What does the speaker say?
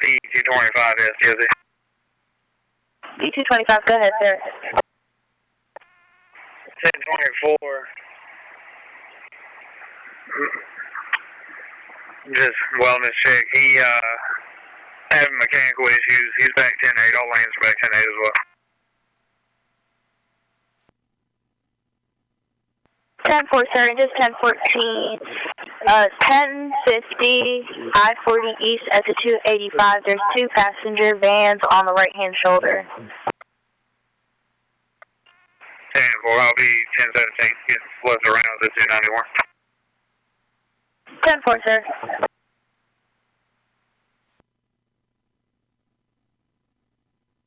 D225 STOZ. D225, go ahead, sir. 1024. Just wellness check. He having mechanical issues. He's back 10-8. All lanes are back 10-8 as well. 10-4, sir, and just 10-14. 1050 I-40 East at the 285. There's 2 passenger vans on the right-hand shoulder. 10-4. I'll be 10-17. Getting flipped around at 291. 10-4, sir.